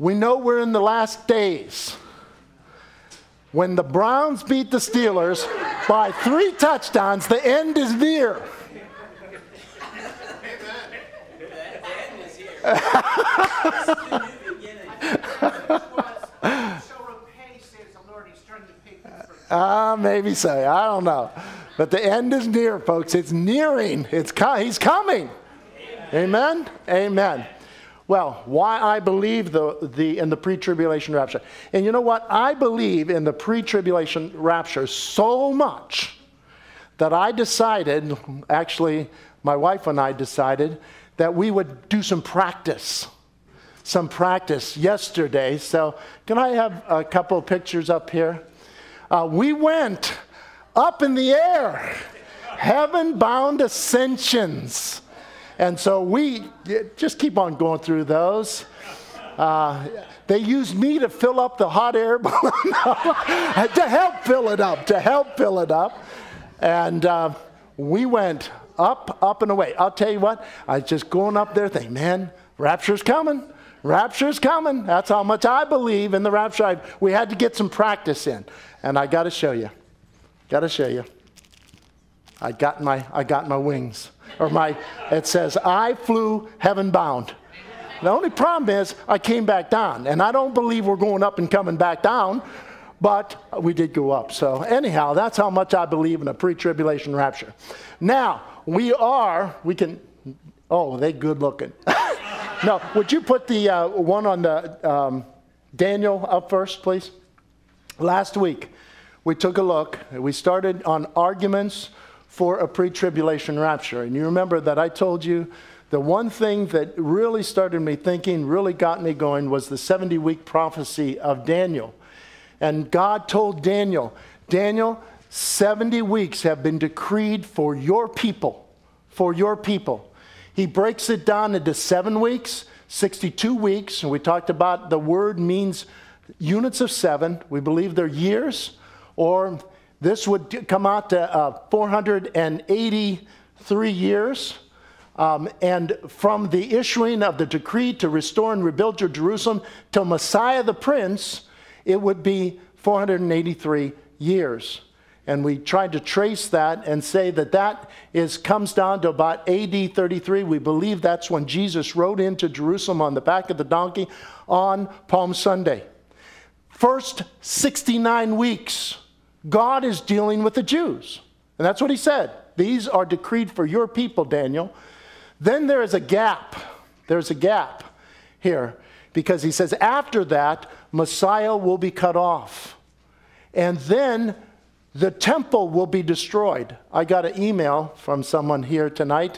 We know we're in the last days. When the Browns beat the Steelers by 3 touchdowns, the end is near. Maybe so. I don't know. But the end is near, folks. It's nearing. He's coming. Amen? Amen. Well, why I believe in the pre-tribulation rapture. And you know what? I believe in the pre-tribulation rapture so much that I decided, actually, my wife and I decided, that we would do some practice yesterday. So can I have a couple of pictures up here? We went up in the air, heaven-bound ascensions. And so we just keep on going through those. They used me to fill up the hot air balloon to help fill it up. And we went up and away. I'll tell you what, I was just going up there thinking, man, rapture's coming. Rapture's coming. That's how much I believe in the rapture. We had to get some practice in. And I got to show you. I got my wings. It says, I flew heaven bound. The only problem is I came back down. And I don't believe we're going up and coming back down. But we did go up. So anyhow, that's how much I believe in a pre-tribulation rapture. Now, they're good looking. No, would you put the one on the Daniel up first, please? Last week, we took a look. We started on arguments for a pre-tribulation rapture. And you remember that I told you the one thing that really started me thinking, really got me going, was the 70-week prophecy of Daniel. And God told Daniel, 70 weeks have been decreed for your people. He breaks it down into 7 weeks, 62 weeks. And we talked about the word means units of 7. We believe they're years. Or this would come out to 483 years. And from the issuing of the decree to restore and rebuild Jerusalem till Messiah the Prince, it would be 483 years. And we tried to trace that and say that comes down to about AD 33. We believe that's when Jesus rode into Jerusalem on the back of the donkey on Palm Sunday. First 69 weeks, God is dealing with the Jews. And that's what he said. These are decreed for your people, Daniel. Then there is a gap. There's a gap here. Because he says after that, Messiah will be cut off. And then the temple will be destroyed. I got an email from someone here tonight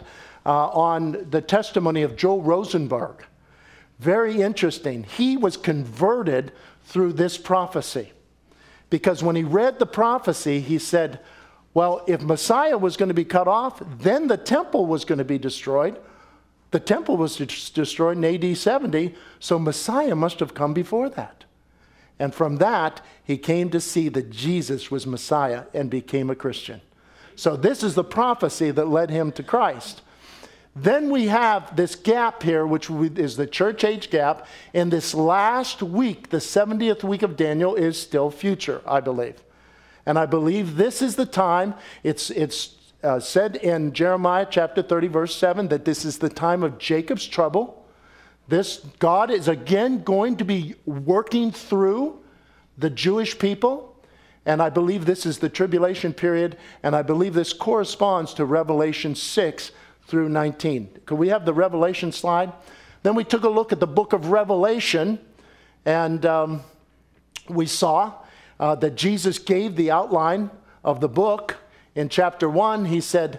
on the testimony of Joel Rosenberg. Very interesting. He was converted through this prophecy. Because when he read the prophecy, he said, well, if Messiah was going to be cut off, then the temple was going to be destroyed. The temple was destroyed in AD 70, so Messiah must have come before that. And from that, he came to see that Jesus was Messiah and became a Christian. So this is the prophecy that led him to Christ. Then we have this gap here, which is the church age gap. And this last week, the 70th week of Daniel, is still future, I believe. And I believe this is the time. It's said in Jeremiah chapter 30, verse 7, that this is the time of Jacob's trouble. God is again going to be working through the Jewish people. And I believe this is the tribulation period. And I believe this corresponds to Revelation 6 through 19. Could we have the Revelation slide? Then we took a look at the book of Revelation. And we saw that Jesus gave the outline of the book. In chapter 1, he said,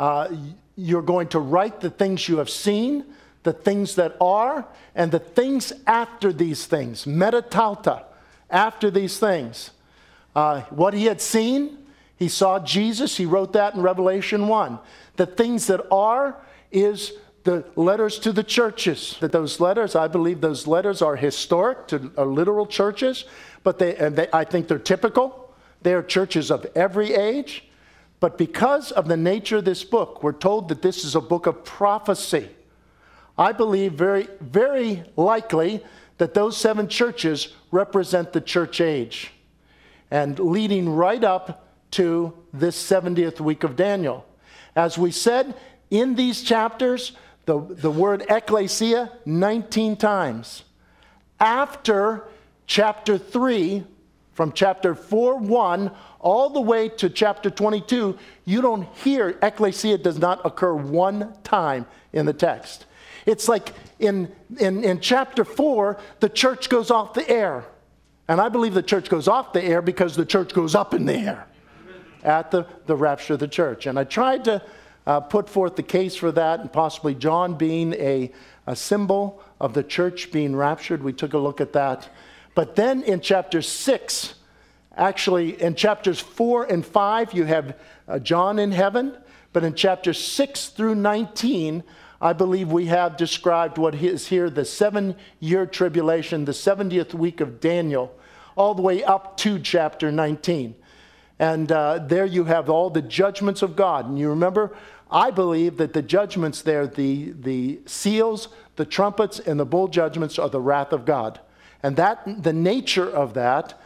you're going to write the things you have seen, the things that are, and the things after these things. Metatauta, after these things. What he had seen, he saw Jesus. He wrote that in Revelation 1. The things that are is the letters to the churches. That those letters, I believe those letters are historic to literal churches, but I think they're typical. They are churches of every age. But because of the nature of this book, we're told that this is a book of prophecy. I believe very, very likely that those 7 churches represent the church age, and leading right up to this 70th week of Daniel. As we said, in these chapters, the word ecclesia 19 times. After chapter 3, from chapter 4:1 all the way to chapter 22, you don't hear ecclesia does not occur one time in the text. It's like in chapter 4, the church goes off the air. And I believe the church goes off the air because the church goes up in the air at the rapture of the church. And I tried to put forth the case for that, and possibly John being a symbol of the church being raptured. We took a look at that. But then in chapter 6, actually in chapters 4 and 5, you have John in heaven. But in chapters 6 through 19, I believe we have described what is here, the 7-year tribulation, the 70th week of Daniel, all the way up to chapter 19. And there you have all the judgments of God. And you remember, I believe that the judgments there, the seals, the trumpets, and the bowl judgments are the wrath of God. And that the nature of that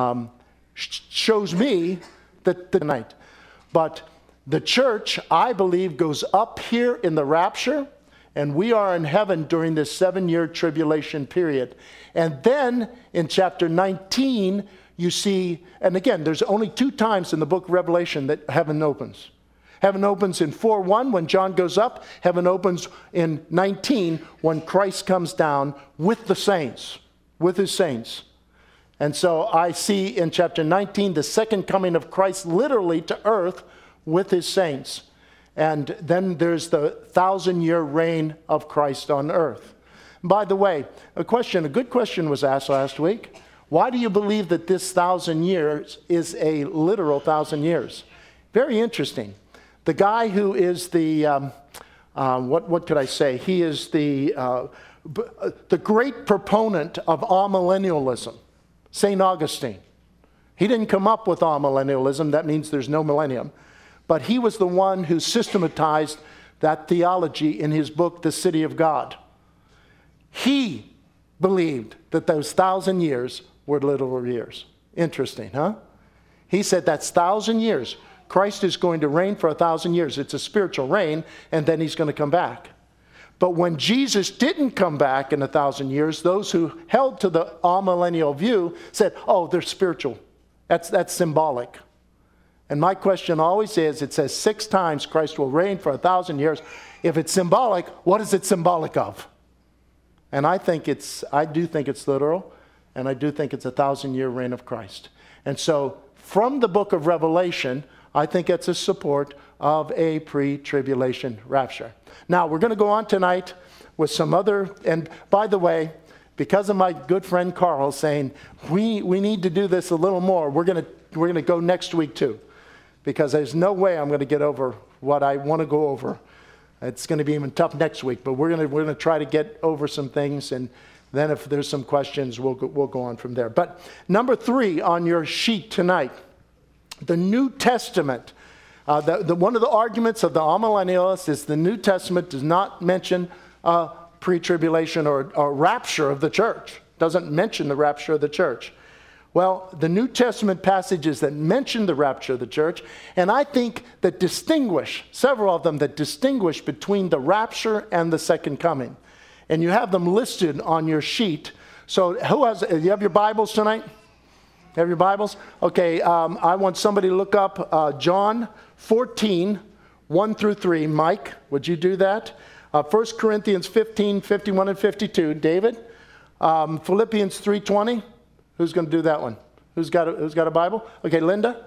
shows me that tonight. But the church, I believe, goes up here in the rapture, and we are in heaven during this 7-year tribulation period. And then in chapter 19, you see, and again, there's only 2 times in the book of Revelation that heaven opens. Heaven opens in 4:1 when John goes up. Heaven opens in 19 when Christ comes down with the saints, with his saints. And so I see in chapter 19 the second coming of Christ literally to earth with his saints. And then there's the 1,000-year reign of Christ on earth. By the way, a good question was asked last week. Why do you believe that this 1,000 years is a literal 1,000 years? Very interesting. The guy who is the, what could I say? He is the great proponent of amillennialism, St. Augustine. He didn't come up with amillennialism. That means there's no millennium. But he was the one who systematized that theology in his book, The City of God. He believed that those 1,000 years were literal years. Interesting, huh? He said that's 1,000 years. Christ is going to reign for 1,000 years. It's a spiritual reign, and then he's going to come back. But when Jesus didn't come back in 1,000 years, those who held to the amillennial view said, oh, they're spiritual. That's symbolic. And my question always is, it says 6 times Christ will reign for 1,000 years. If it's symbolic, what is it symbolic of? And I do think it's literal, and I do think it's a 1,000-year reign of Christ. And so from the book of Revelation, I think it's a support of a pre-tribulation rapture. Now, we're going to go on tonight with some other, and by the way, because of my good friend Carl saying, we need to do this a little more, we're going to go next week too. Because there's no way I'm going to get over what I want to go over. It's going to be even tough next week, but we're going to try to get over some things, and then if there's some questions, we'll go on from there. But number 3 on your sheet tonight, the New Testament. One of the arguments of the amillennialists is the New Testament does not mention pre-tribulation or rapture of the church. Doesn't mention the rapture of the church. Well, the New Testament passages that mention the rapture of the church, and I think that distinguish, several of them that distinguish between the rapture and the second coming. And you have them listed on your sheet. So you have your Bibles tonight? Have your Bibles? Okay, I want somebody to look up John 14, 1 through 3. Mike, would you do that? 1 Corinthians 15, 51 and 52. David? Philippians 3:20. Who's going to do that one? Who's got a Bible? Okay, Linda.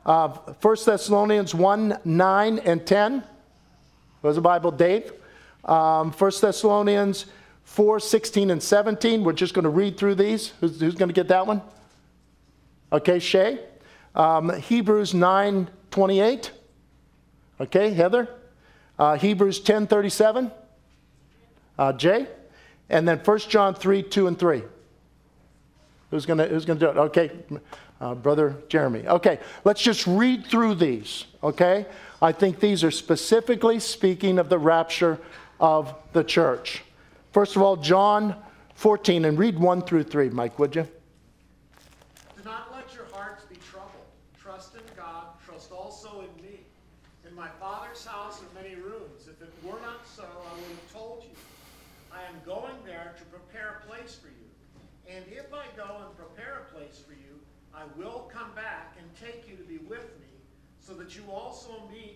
1 Thessalonians 1, 9 and 10. Who's a Bible? Dave. 1 Thessalonians 4, 16 and 17. We're just going to read through these. Who's going to get that one? Okay, Shay. Hebrews 9, 28. Okay, Heather. Hebrews 10, 37. Jay. And then 1 John 3, 2 and 3. Who's going to do it? Okay, Brother Jeremy. Okay, let's just read through these, okay? I think these are specifically speaking of the rapture of the church. First of all, John 14, and read 1 through 3, Mike, would you? Do not let your hearts be troubled. Trust in God. Trust also in me. In my Father's house are many rooms. If it were not so, I would have told you. I am going there to prepare a place for you. And if I go and prepare a place for you, I will come back and take you to be with me, so that you also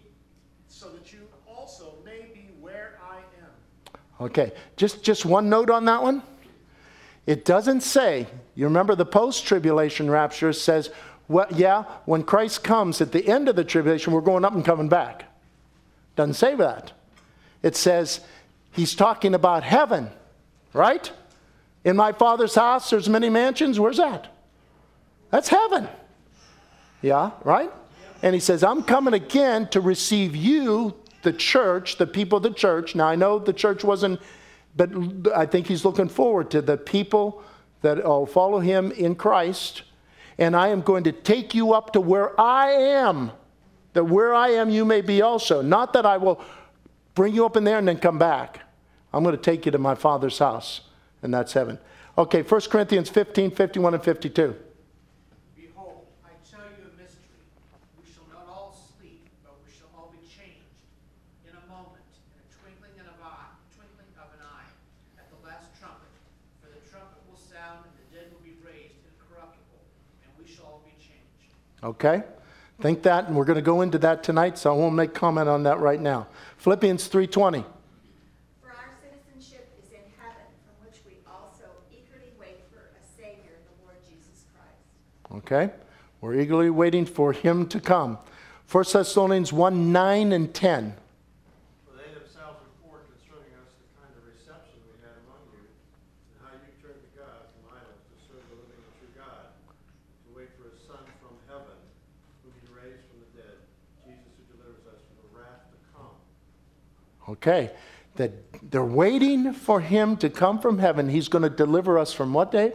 may be where I am. Okay, just one note on that one. It doesn't say, you remember the post-tribulation rapture says, well, yeah, when Christ comes at the end of the tribulation, we're going up and coming back. Doesn't say that. It says he's talking about heaven, right? In my Father's house, there's many mansions. Where's that? That's heaven. Yeah, right? And he says, I'm coming again to receive you, the church, the people of the church. Now, I know the church wasn't, but I think he's looking forward to the people that follow him in Christ. And I am going to take you up to where I am, that where I am you may be also. Not that I will bring you up in there and then come back. I'm going to take you to my Father's house, and that's heaven. Okay, 1 Corinthians 15, 51 and 52. Behold, I tell you a mystery. We shall not all sleep, but we shall all be changed in a moment, in a twinkling of an eye, at the last trumpet. For the trumpet will sound, and the dead will be raised incorruptible, and we shall all be changed. Okay? Think that, and we're going to go into that tonight, so I won't make comment on that right now. Philippians 3:20. For our citizenship is in heaven, from which we also eagerly wait for a Savior, the Lord Jesus Christ. Okay? We're eagerly waiting for him to come. 1 Thessalonians 1, 9 and 10. For they themselves report concerning us the kind of reception we had among you, and how you turned to God from idols to serve the living and true God, to wait for his Son from heaven, whom he raised from the dead, Jesus who delivers us from the wrath to come. Okay? That they're waiting for him to come from heaven. He's going to deliver us from what, Dave?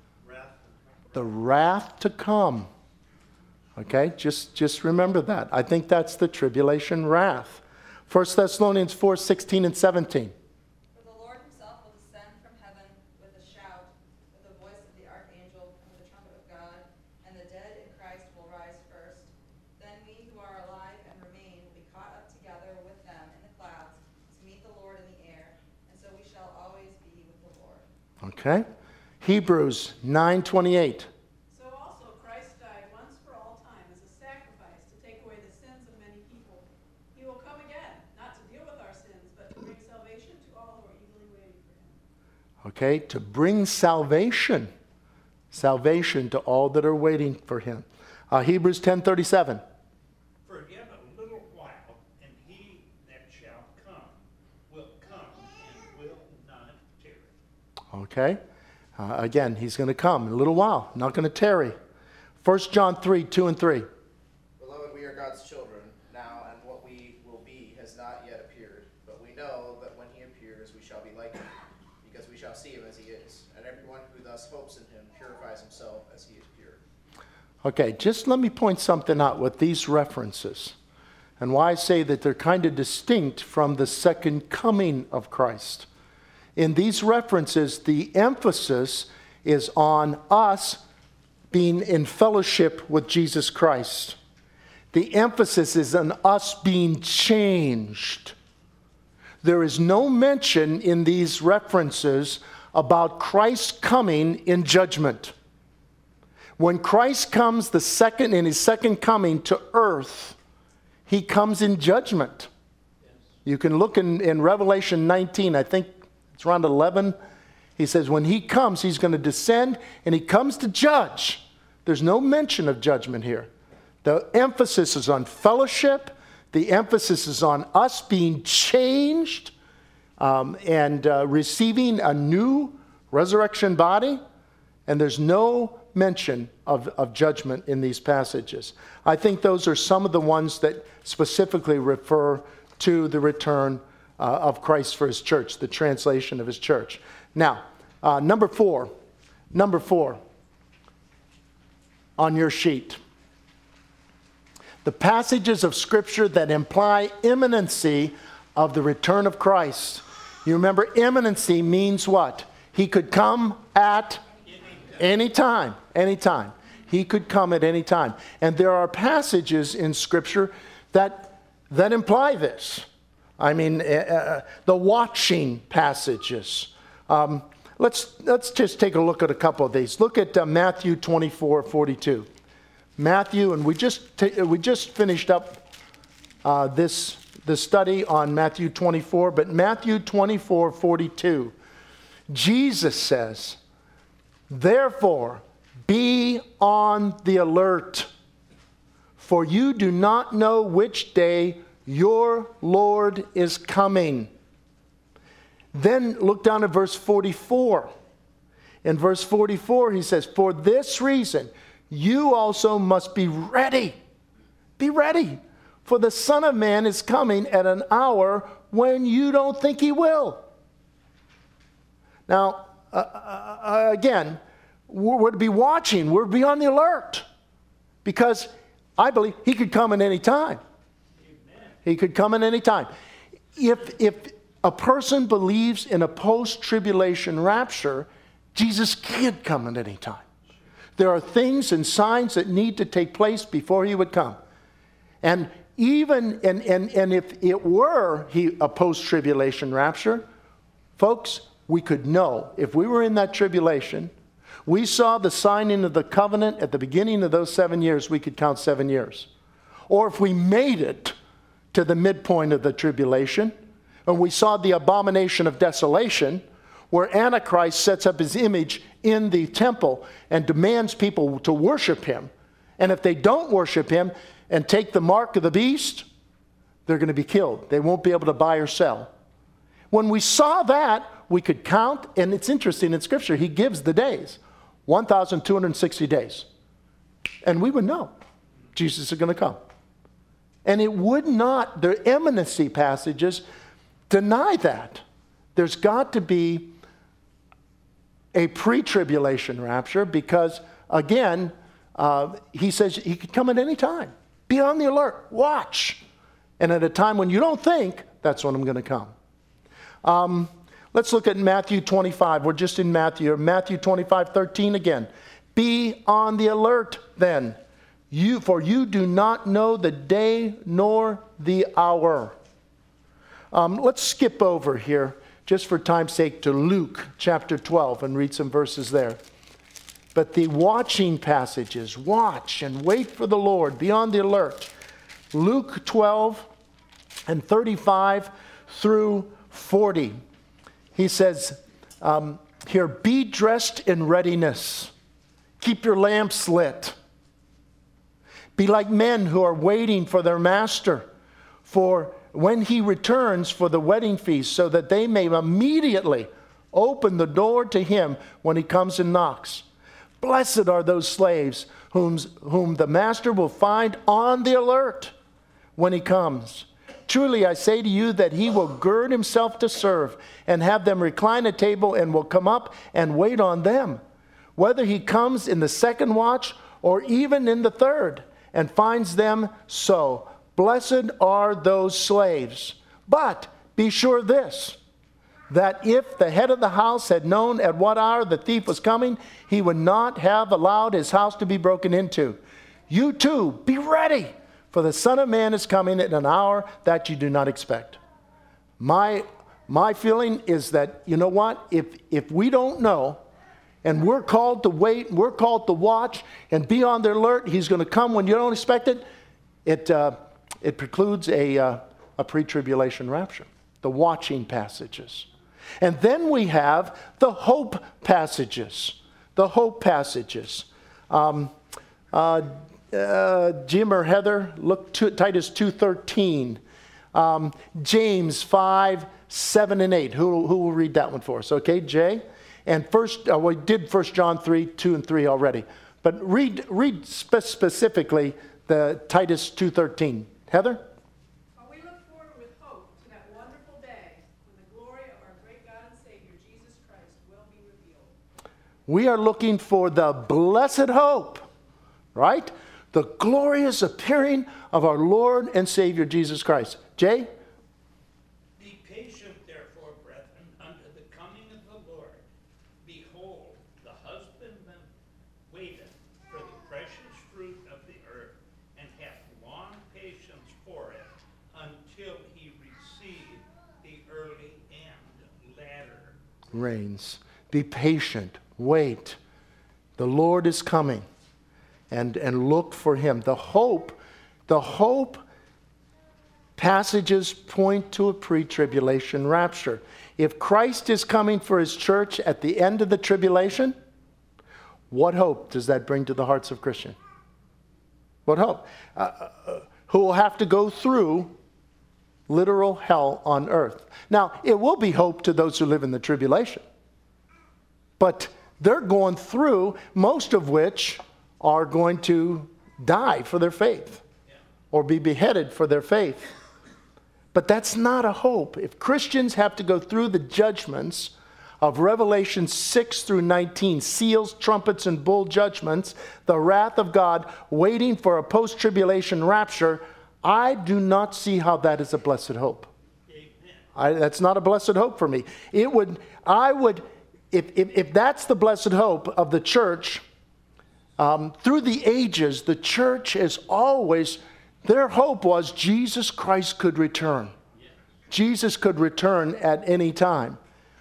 The wrath to come. Okay? Just remember that. I think that's the tribulation wrath. 1 Thessalonians 4, 16 and 17. For the Lord himself will descend from heaven with a shout, with the voice of the archangel, and with the trumpet of God, and the dead in Christ will rise first. Then we who are alive and remain will be caught up together with them in the clouds to meet the Lord in the air, and so we shall always be with the Lord. Okay? Hebrews 9:28. So also Christ died once for all time as a sacrifice to take away the sins of many people. He will come again, not to deal with our sins, but to bring salvation to all who are eagerly waiting for him. Okay? To bring salvation. Salvation to all that are waiting for him. Hebrews 10:37. For yet a little while, and he that shall come will come and will not tarry. Okay? Again, he's going to come in a little while, not going to tarry. 1 John 3, 2 and 3. Beloved, we are God's children now, and what we will be has not yet appeared. But we know that when he appears, we shall be like him, because we shall see him as he is. And everyone who thus hopes in him purifies himself as he is pure. Okay, just let me point something out with these references, and why I say that they're kind of distinct from the second coming of Christ. In these references, the emphasis is on us being in fellowship with Jesus Christ. The emphasis is on us being changed. There is no mention in these references about Christ coming in judgment. When Christ comes in his second coming to earth, he comes in judgment. You can look in Revelation 19, I think it's around 11. He says when he comes, he's going to descend and he comes to judge. There's no mention of judgment here. The emphasis is on fellowship. The emphasis is on us being changed and receiving a new resurrection body. And there's no mention of judgment in these passages. I think those are some of the ones that specifically refer to the return of Christ for his church, the translation of his church. Now, number four on your sheet. The passages of Scripture that imply imminency of the return of Christ. You remember, imminency means what? He could come at any time. Anytime. He could come at any time. And there are passages in Scripture that imply this. I mean, the watching passages. Let's just take a look at a couple of these. Look at Matthew 24:42. Matthew, and we just finished up the study on Matthew 24, but Matthew 24:42, Jesus says, "Therefore, be on the alert, for you do not know which day your Lord is coming." Then look down at verse 44. In verse 44, he says, "For this reason, you also must be ready." Be ready, for the Son of Man is coming at an hour when you don't think he will. Now, again, we're to be watching. We're to be on the alert. Because I believe he could come at any time. Amen. He could come at any time. If a person believes in a post-tribulation rapture, Jesus can't come at any time. There are things and signs that need to take place before he would come. And even and if it were a post-tribulation rapture, folks, we could know. If we were in that tribulation, we saw the signing of the covenant at the beginning of those 7 years, we could count 7 years. Or if we made it to the midpoint of the tribulation, and we saw the abomination of desolation, where Antichrist sets up his image in the temple and demands people to worship him. And if they don't worship him and take the mark of the beast, they're going to be killed. They won't be able to buy or sell. When we saw that, we could count, and it's interesting in Scripture, he gives the days. 1,260 days. And we would know Jesus is going to come. And it would not, the imminency passages deny that. There's got to be a pre-tribulation rapture because, again, he says he could come at any time. Be on the alert. Watch. And at a time when you don't think, that's when I'm going to come. Let's look at Matthew 25. We're just in Matthew. Matthew 25:13 again. Be on the alert then, for you do not know the day nor the hour. Let's skip over here, just for time's sake, to Luke chapter 12 and read some verses there. But the watching passages, watch and wait for the Lord, be on the alert. Luke 12 and 35 through 40. He says here, be dressed in readiness. Keep your lamps lit. Be like men who are waiting for their master, for when he returns for the wedding feast, so that they may immediately open the door to him when he comes and knocks. Blessed are those slaves whom the master will find on the alert when he comes. Truly I say to you that he will gird himself to serve and have them recline at table and will come up and wait on them, whether he comes in the second watch or even in the third, and finds them so. Blessed are those slaves. But be sure of this, that if the head of the house had known at what hour the thief was coming, he would not have allowed his house to be broken into. You too, be ready, for the Son of Man is coming at an hour that you do not expect. My feeling is that, you know what? If we don't know, and we're called to wait, we're called to watch, and be on the alert, he's going to come when you don't expect it, it precludes a pre-tribulation rapture. The watching passages. And then we have the hope passages. The hope passages. Jim or Heather, look to Titus 2:13. James 5:7 and 8. Who will read that one for us? Okay, Jay? And we did 1 John 3:2 and 3 already. But read specifically the Titus 2:13. Heather? We look forward with hope to that wonderful day when the glory of our great God and Savior, Jesus Christ, will be revealed. We are looking for the blessed hope, right? The glorious appearing of our Lord and Savior, Jesus Christ. Jay? Be patient, therefore, brethren, unto the coming of the Lord. reigns. Be patient. Wait. The Lord is coming. And look for him. The hope passages point to a pre-tribulation rapture. If Christ is coming for his church at the end of the tribulation, what hope does that bring to the hearts of Christians? What hope? Who will have to go through literal hell on earth. Now, it will be hope to those who live in the tribulation. But they're going through, most of which are going to die for their faith or be beheaded for their faith. But that's not a hope. If Christians have to go through the judgments of Revelation 6 through 19, seals, trumpets, and bowl judgments, the wrath of God waiting for a post-tribulation rapture, I do not see how that is a blessed hope. That's not a blessed hope for me. If that's the blessed hope of the church, through the ages, the church is always, their hope was Jesus Christ could return. Jesus could return at any time.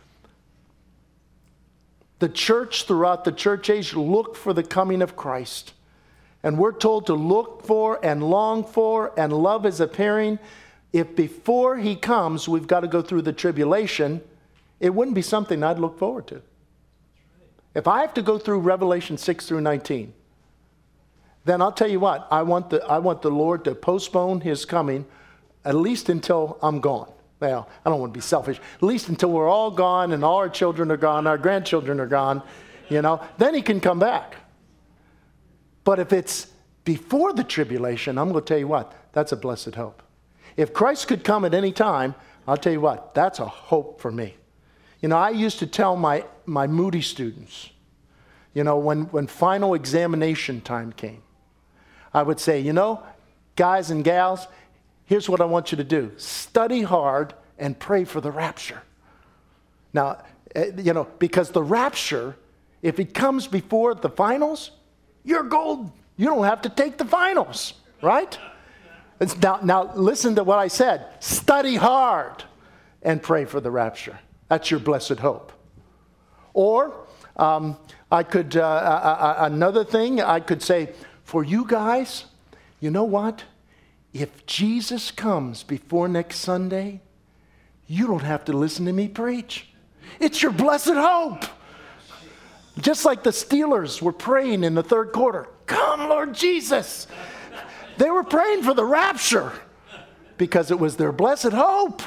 The church throughout the church age looked for the coming of Christ. And we're told to look for and long for and love his appearing. If before he comes, we've got to go through the tribulation, it wouldn't be something I'd look forward to. If I have to go through Revelation 6 through 19, then I'll tell you what, I want the Lord to postpone his coming at least until I'm gone. Well, I don't want to be selfish. At least until we're all gone and all our children are gone, our grandchildren are gone, then he can come back. But if it's before the tribulation, I'm going to tell you what, that's a blessed hope. If Christ could come at any time, I'll tell you what, that's a hope for me. I used to tell my Moody students, when final examination time came, I would say, guys and gals, here's what I want you to do. Study hard and pray for the rapture. Now, because the rapture, if it comes before the finals, you're gold. You don't have to take the finals, right? Now listen to what I said. Study hard and pray for the rapture. That's your blessed hope. Or I could, another thing, I could say, for you guys, you know what? If Jesus comes before next Sunday, you don't have to listen to me preach. It's your blessed hope. Just like the Steelers were praying in the third quarter, come Lord Jesus. They were praying for the rapture because it was their blessed hope.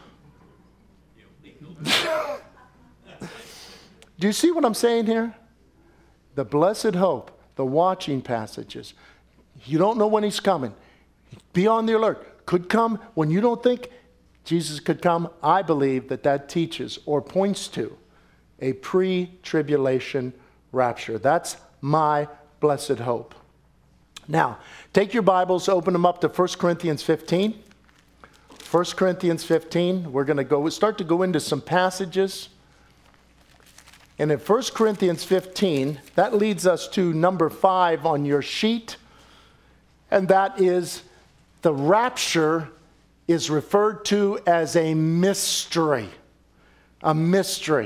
Do you see what I'm saying here? The blessed hope, the watching passages. You don't know when he's coming. Be on the alert. Could come when you don't think Jesus could come. I believe that teaches or points to a pre-tribulation rapture. That's my blessed hope. Now, take your Bibles, open them up to 1 Corinthians 15. 1 Corinthians 15, we're going to start to go into some passages. And in 1 Corinthians 15, that leads us to number 5 on your sheet. And that is the rapture is referred to as a mystery. A mystery.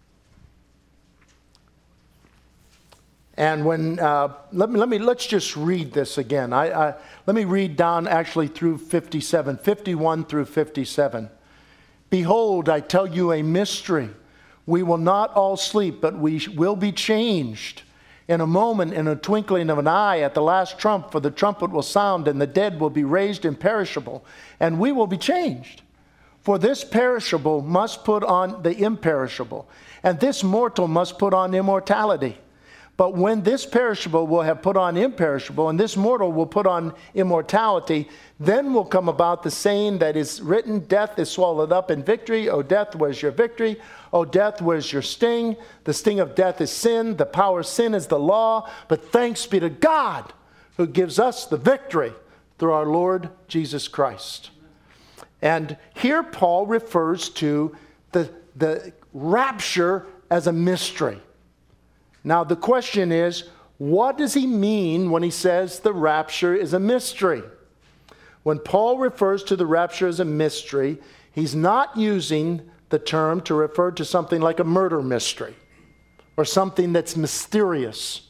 And when let's just read this again. Let me read down actually through 57, 51 through 57. Behold, I tell you a mystery. We will not all sleep, but we will be changed. In a moment, in a twinkling of an eye, at the last trump, for the trumpet will sound, and the dead will be raised imperishable, and we will be changed. For this perishable must put on the imperishable, and this mortal must put on immortality. But when this perishable will have put on imperishable, and this mortal will put on immortality, then will come about the saying that is written, death is swallowed up in victory. O death, where's your victory? O death, where's your sting? The sting of death is sin. The power of sin is the law. But thanks be to God who gives us the victory through our Lord Jesus Christ. And here Paul refers to the rapture as a mystery. Now the question is, what does he mean when he says the rapture is a mystery? When Paul refers to the rapture as a mystery, he's not using the term to refer to something like a murder mystery or something that's mysterious.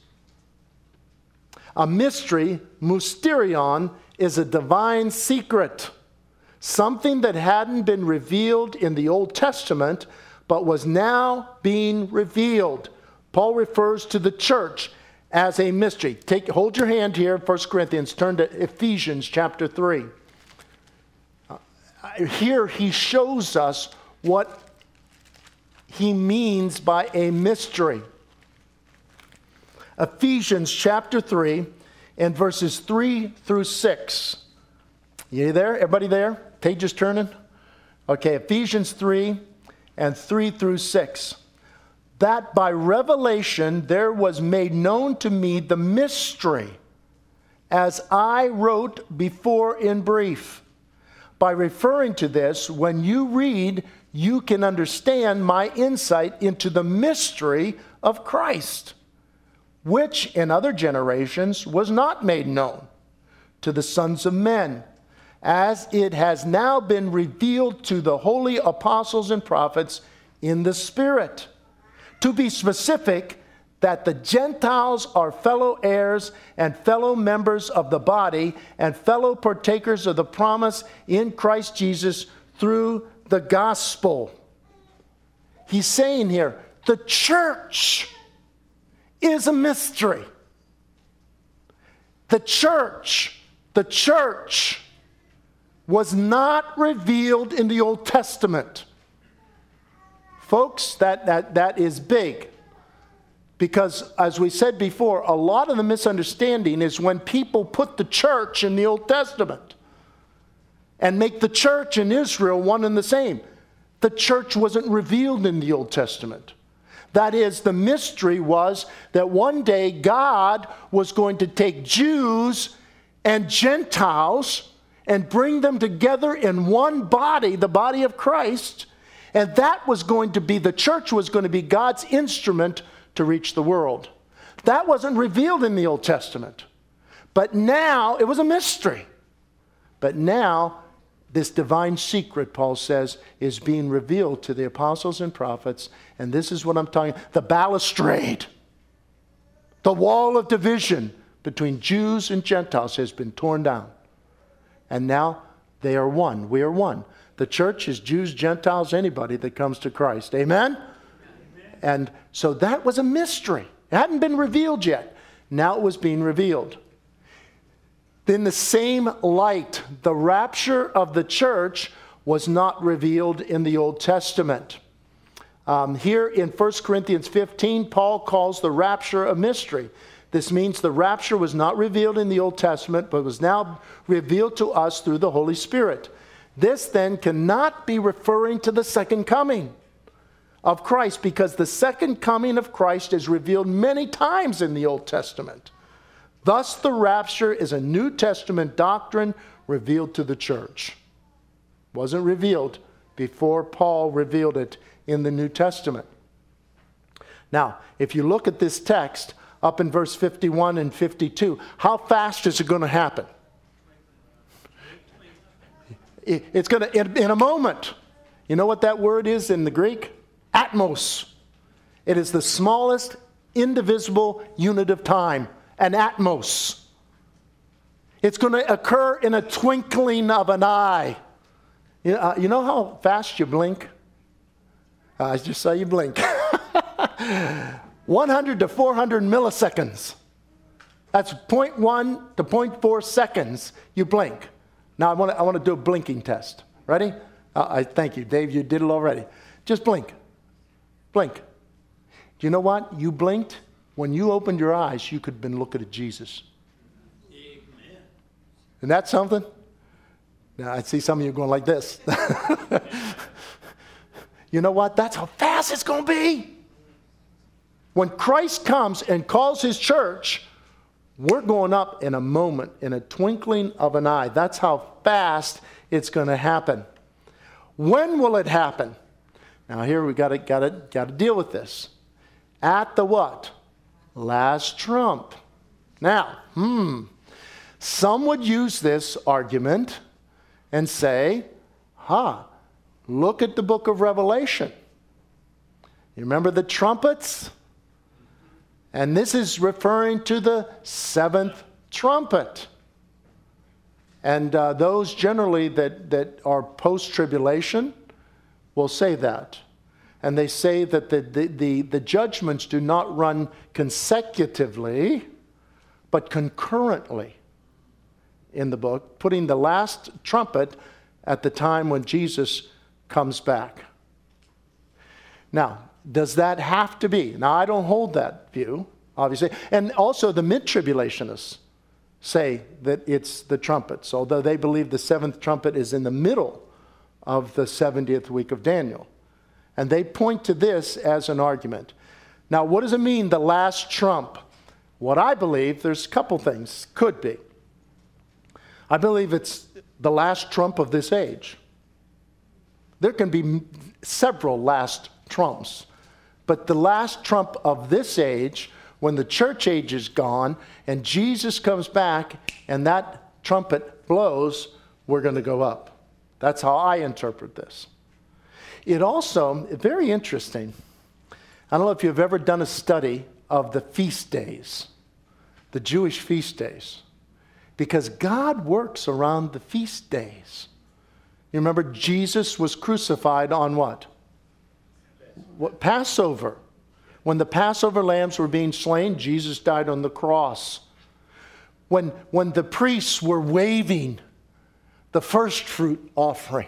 A mystery, mysterion, is a divine secret, something that hadn't been revealed in the Old Testament but was now being revealed. Paul refers to the church as a mystery. Hold your hand here, 1 Corinthians. Turn to Ephesians chapter 3. Here he shows us what he means by a mystery. Ephesians chapter 3 and verses 3 through 6. You there? Everybody there? Pages turning? Okay, Ephesians 3 and 3 through 6. That by revelation there was made known to me the mystery, as I wrote before in brief. By referring to this, when you read, you can understand my insight into the mystery of Christ, which in other generations was not made known to the sons of men, as it has now been revealed to the holy apostles and prophets in the Spirit. To be specific, that the Gentiles are fellow heirs and fellow members of the body and fellow partakers of the promise in Christ Jesus through the gospel. He's saying here, the church is a mystery. The church was not revealed in the Old Testament. Folks, that is big. Because, as we said before, a lot of the misunderstanding is when people put the church in the Old Testament and make the church in Israel one and the same. The church wasn't revealed in the Old Testament. That is, the mystery was that one day God was going to take Jews and Gentiles and bring them together in one body, the body of Christ, and that was going to be, the church was going to be God's instrument to reach the world. That wasn't revealed in the Old Testament. But now, it was a mystery. But now, this divine secret, Paul says, is being revealed to the apostles and prophets. And this is what I'm talking about. The balustrade, the wall of division between Jews and Gentiles has been torn down. And now they are one. We are one. The church is Jews, Gentiles, anybody that comes to Christ. Amen? And so that was a mystery. It hadn't been revealed yet. Now it was being revealed. In the same light, the rapture of the church was not revealed in the Old Testament. Here in 1 Corinthians 15, Paul calls the rapture a mystery. This means the rapture was not revealed in the Old Testament, but was now revealed to us through the Holy Spirit. This then cannot be referring to the second coming of Christ, because the second coming of Christ is revealed many times in the Old Testament. Thus, the rapture is a New Testament doctrine revealed to the church. It wasn't revealed before Paul revealed it in the New Testament. Now, if you look at this text up in verse 51 and 52, how fast is it going to happen? It's going to, in a moment. You know what that word is in the Greek? Atmos. It is the smallest indivisible unit of time, an atmos. It's going to occur in a twinkling of an eye. You know how fast you blink? I just saw you blink. 100 to 400 milliseconds. That's 0.1 to 0.4 seconds you blink. Now I want to do a blinking test. Ready? Thank you, Dave. You did it already. Just blink. Blink. Do you know what? You blinked. When you opened your eyes, you could have been looking at Jesus. Amen. Isn't that something? Now, I see some of you going like this. You know what? That's how fast it's going to be. When Christ comes and calls his church, we're going up in a moment, in a twinkling of an eye. That's how fast it's going to happen. When will it happen? Now here we got to deal with this. At the what? Last trump. Now, some would use this argument and say, Look at the book of Revelation. You remember the trumpets? And this is referring to the seventh trumpet. And those generally that are post-tribulation will say that. And they say that the judgments do not run consecutively, but concurrently in the book, putting the last trumpet at the time when Jesus comes back. Now, does that have to be? Now, I don't hold that view, obviously. And also the mid-tribulationists say that it's the trumpets, although they believe the seventh trumpet is in the middle of the 70th week of Daniel. And they point to this as an argument. Now, what does it mean, the last trump? What I believe, there's a couple things, could be. I believe it's the last trump of this age. There can be several last trumps, but the last trump of this age, when the church age is gone and Jesus comes back and that trumpet blows, we're going to go up. That's how I interpret this. It also, very interesting, I don't know if you've ever done a study of the feast days, the Jewish feast days, because God works around the feast days. You remember Jesus was crucified on what? Passover. When the Passover lambs were being slain, Jesus died on the cross. When the priests were waving the first fruit offering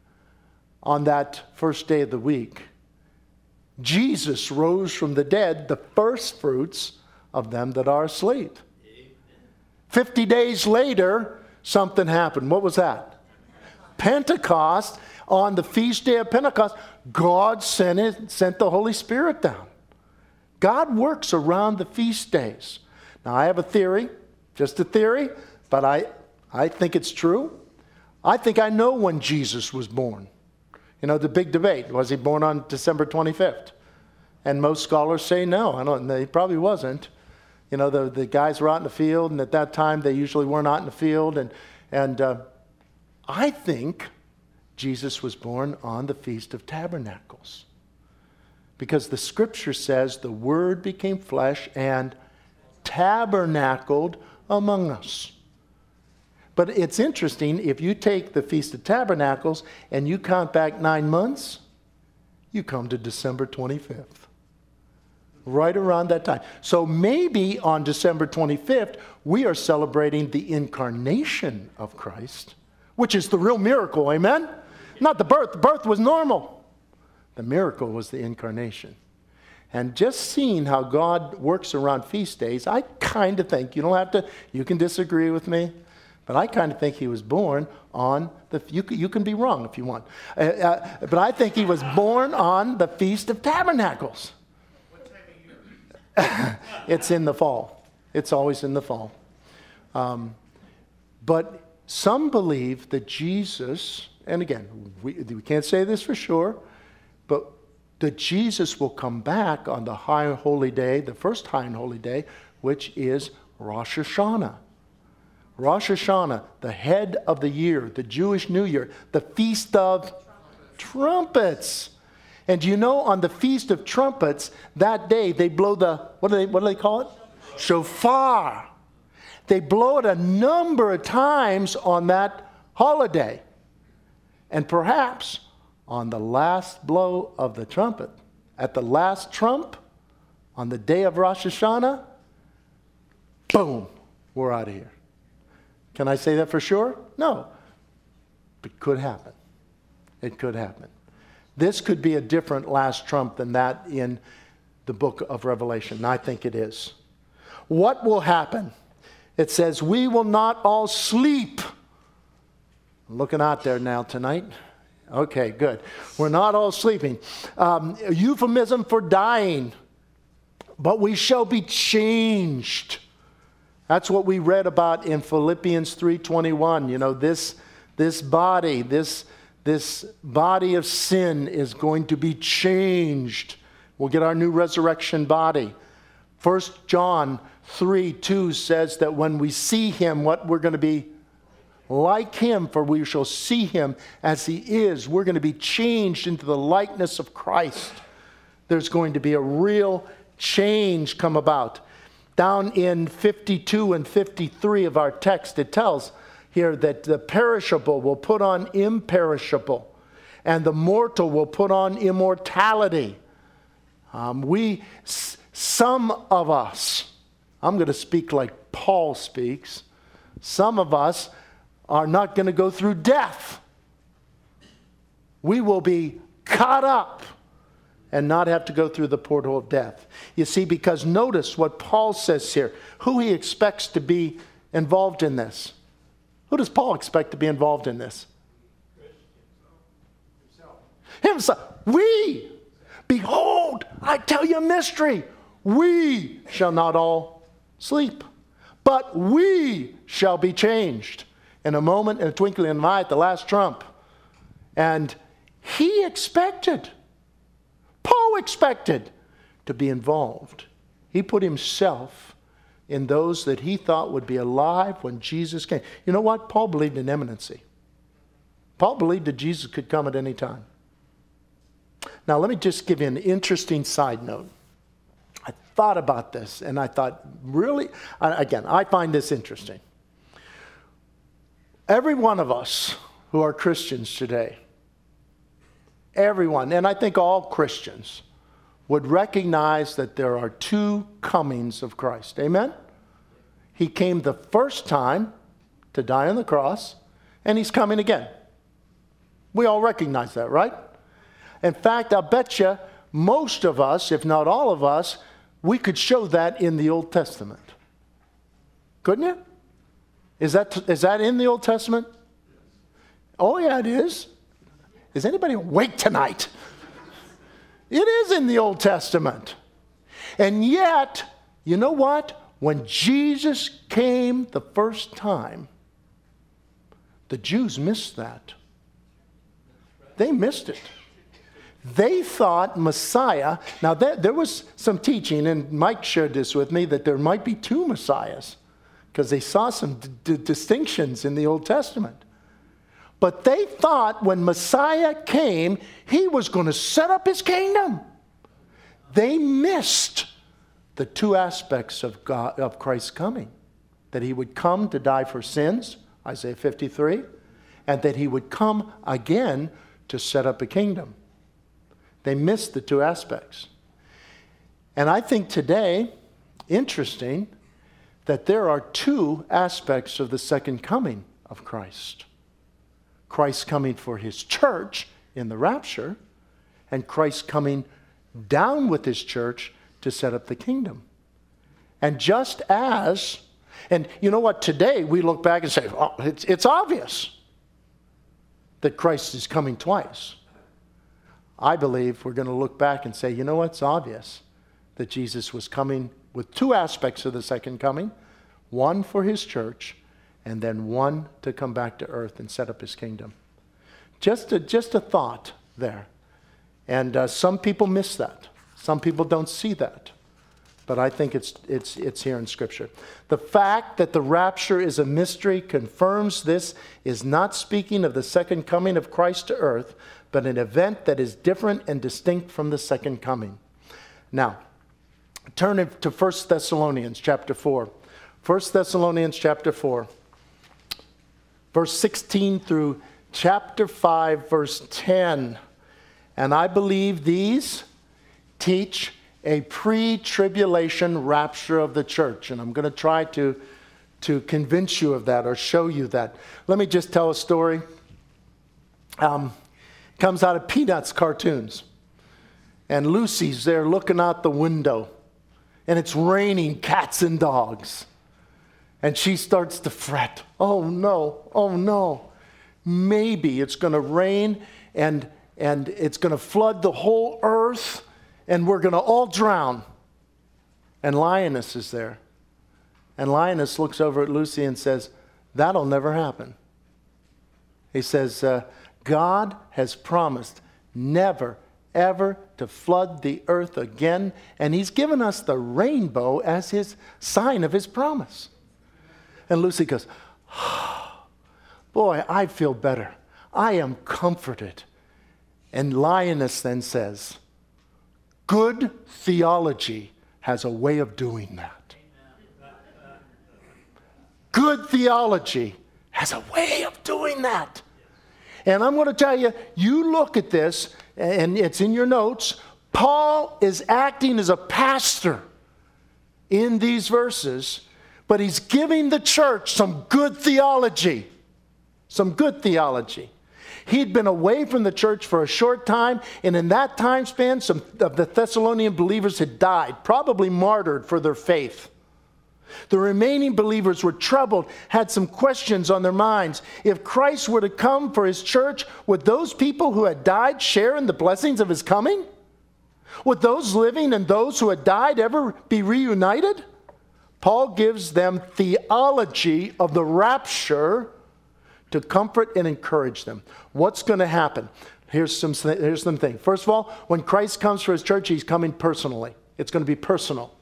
on that first day of the week, Jesus rose from the dead, the first fruits of them that are asleep. 50 days later, something happened. What was that? Pentecost. On the feast day of Pentecost, God sent the Holy Spirit down. God works around the feast days. Now, I have a theory, just a theory, but I think it's true. I think I know when Jesus was born. You know, the big debate, was he born on December 25th? And most scholars say no. He probably wasn't. You know, the guys were out in the field, and at that time they usually weren't out in the field. And I think Jesus was born on the Feast of Tabernacles, because the scripture says the Word became flesh and tabernacled among us. But it's interesting, if you take the Feast of Tabernacles and you count back 9 months, you come to December 25th. Right around that time. So maybe on December 25th, we are celebrating the incarnation of Christ, which is the real miracle, amen? Not the birth. The birth was normal. The miracle was the incarnation. And just seeing how God works around feast days, I kind of think, you can disagree with me, but I kind of think he was born on you can be wrong if you want. But I think he was born on the Feast of Tabernacles. What time of year? It's in the fall. It's always in the fall. But some believe that Jesus, and again, we can't say this for sure, but that Jesus will come back on the high and holy day, the first high and holy day, which is Rosh Hashanah. Rosh Hashanah, the head of the year, the Jewish New Year, the Feast of Trumpets. And you know, on the Feast of Trumpets, that day they blow what do they call it? Shofar. They blow it a number of times on that holiday. And perhaps on the last blow of the trumpet, at the last trump, on the day of Rosh Hashanah, boom, we're out of here. Can I say that for sure? No. But it could happen. It could happen. This could be a different last trump than that in the book of Revelation. And I think it is. What will happen? It says, we will not all sleep. I'm looking out there now tonight. Okay, good. We're not all sleeping. A euphemism for dying. But we shall be changed. That's what we read about in Philippians 3:21. You know, this body, this body of sin is going to be changed. We'll get our new resurrection body. 1 John 3:2 says that when we see him, what we're going to be like him, for we shall see him as he is. We're going to be changed into the likeness of Christ. There's going to be a real change come about. Down in 52 and 53 of our text, it tells here that the perishable will put on imperishable, and the mortal will put on immortality. Some of us, I'm going to speak like Paul speaks, some of us are not going to go through death. We will be caught up and not have to go through the portal of death. You see, because notice what Paul says here, who he expects to be involved in this. Who does Paul expect to be involved in this? Himself. We, behold, I tell you a mystery. We shall not all sleep, but we shall be changed in a moment, in a twinkling of an eye, at the last trump. And he expected, Paul expected to be involved. He put himself in those that he thought would be alive when Jesus came. You know what? Paul believed in imminency. Paul believed that Jesus could come at any time. Now, let me just give you an interesting side note. I thought about this, and I thought, really? Again, I find this interesting. Every one of us who are Christians today, everyone, and I think all Christians, would recognize that there are two comings of Christ. Amen? He came the first time to die on the cross, and he's coming again. We all recognize that, right? In fact, I'll bet you most of us, if not all of us, we could show that in the Old Testament. Couldn't you? Is that in the Old Testament? Oh, yeah, it is. Is anybody awake tonight? It is in the Old Testament. And yet, you know what? When Jesus came the first time, the Jews missed that. They missed it. They thought Messiah, now there was some teaching, and Mike shared this with me, that there might be two Messiahs, because they saw some distinctions in the Old Testament. But they thought when Messiah came, he was going to set up his kingdom. They missed the two aspects of Christ's coming. That he would come to die for sins, Isaiah 53, and that he would come again to set up a kingdom. They missed the two aspects. And I think today, interesting, that there are two aspects of the second coming of Christ. Christ coming for his church in the rapture, and Christ coming down with his church to set up the kingdom. And just as, and you know what, today we look back and say, oh, it's obvious that Christ is coming twice. I believe we're going to look back and say, you know what, it's obvious that Jesus was coming with two aspects of the second coming, one for his church, and then one to come back to earth and set up his kingdom. Just a thought there. And some people miss that. Some people don't see that. But I think it's here in Scripture. The fact that the rapture is a mystery confirms this is not speaking of the second coming of Christ to earth, but an event that is different and distinct from the second coming. Now, turn to 1 Thessalonians chapter 4. 1 Thessalonians chapter 4. Verse 16 through chapter 5, verse 10. And I believe these teach a pre-tribulation rapture of the church. And I'm going to try to convince you of that or show you that. Let me just tell a story. Comes out of Peanuts cartoons. And Lucy's there looking out the window. And it's raining cats and dogs. And she starts to fret. Oh no. Maybe it's going to rain and it's going to flood the whole earth and we're going to all drown. And Linus is there. And Linus looks over at Lucy and says, that'll never happen. He says, God has promised never, ever to flood the earth again. And he's given us the rainbow as his sign of his promise. And Lucy goes, boy, I feel better. I am comforted. And Linus then says, good theology has a way of doing that. Good theology has a way of doing that. And I'm going to tell you, you look at this, and it's in your notes, Paul is acting as a pastor in these verses, but he's giving the church some good theology. Some good theology. He'd been away from the church for a short time, and in that time span, some of the Thessalonian believers had died, probably martyred for their faith. The remaining believers were troubled, had some questions on their minds. If Christ were to come for his church, would those people who had died share in the blessings of his coming? Would those living and those who had died ever be reunited? Paul gives them theology of the rapture to comfort and encourage them. What's going to happen? Here's some things. First of all, when Christ comes for his church, he's coming personally. It's going to be personal.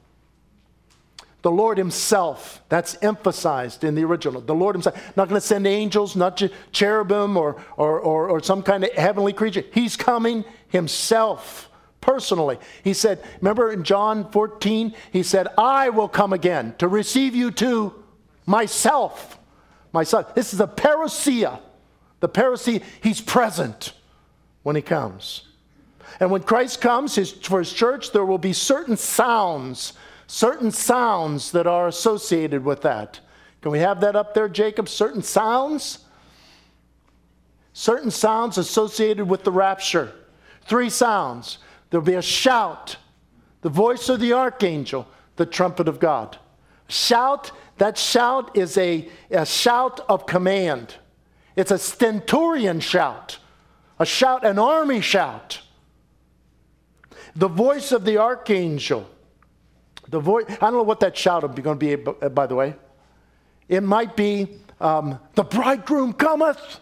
The Lord himself, that's emphasized in the original. The Lord himself, not going to send angels, not cherubim or some kind of heavenly creature. He's coming himself personally. He said, remember in John 14, he said, I will come again to receive you to myself. Myself. This is a parousia. The parousia, he's present when he comes. And when Christ comes for his church, there will be certain sounds that are associated with that. Can we have that up there, Jacob? Certain sounds? Certain sounds associated with the rapture. 3 sounds. There'll be a shout, the voice of the archangel, the trumpet of God. Shout, that shout is a shout of command. It's a stentorian shout, an army shout. The voice of the archangel. I don't know what that shout is going to be, by the way. It might be, the bridegroom cometh.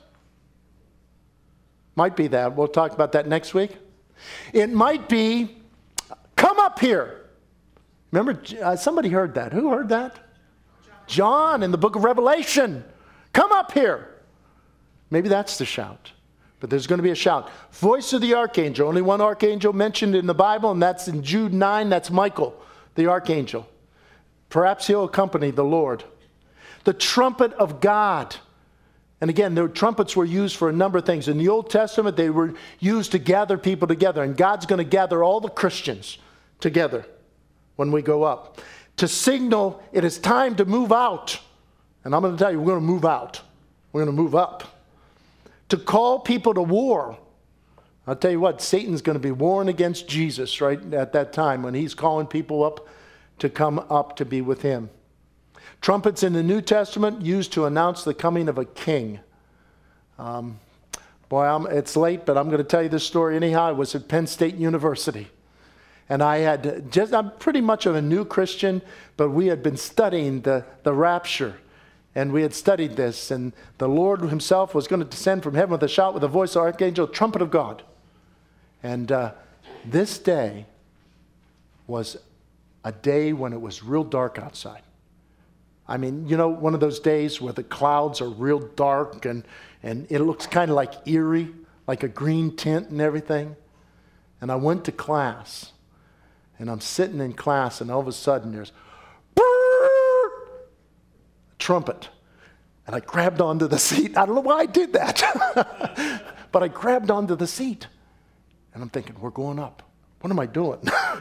Might be that. We'll talk about that next week. It might be, come up here. Remember, somebody heard that. Who heard that? John in the book of Revelation. Come up here. Maybe that's the shout. But there's going to be a shout. Voice of the archangel. Only one archangel mentioned in the Bible, and that's in Jude 9. That's Michael, the archangel. Perhaps he'll accompany the Lord. The trumpet of God. And again, the trumpets were used for a number of things. In the Old Testament, they were used to gather people together. And God's going to gather all the Christians together when we go up, to signal it is time to move out. And I'm going to tell you, we're going to move out. We're going to move up. To call people to war. I'll tell you what, Satan's going to be warring against Jesus right at that time when he's calling people up to come up to be with him. Trumpets in the New Testament used to announce the coming of a king. It's late, but I'm going to tell you this story anyhow. I was at Penn State University. And I'm pretty much of a new Christian, but we had been studying the rapture. And we had studied this. And the Lord himself was going to descend from heaven with a shout, with the voice of the archangel, trumpet of God. And this day was a day when it was real dark outside. I mean, you know, one of those days where the clouds are real dark and it looks kind of like eerie, like a green tint and everything. And I went to class. And I'm sitting in class, and all of a sudden there's a trumpet. And I grabbed onto the seat. I don't know why I did that. But I grabbed onto the seat. And I'm thinking, we're going up. What am I doing?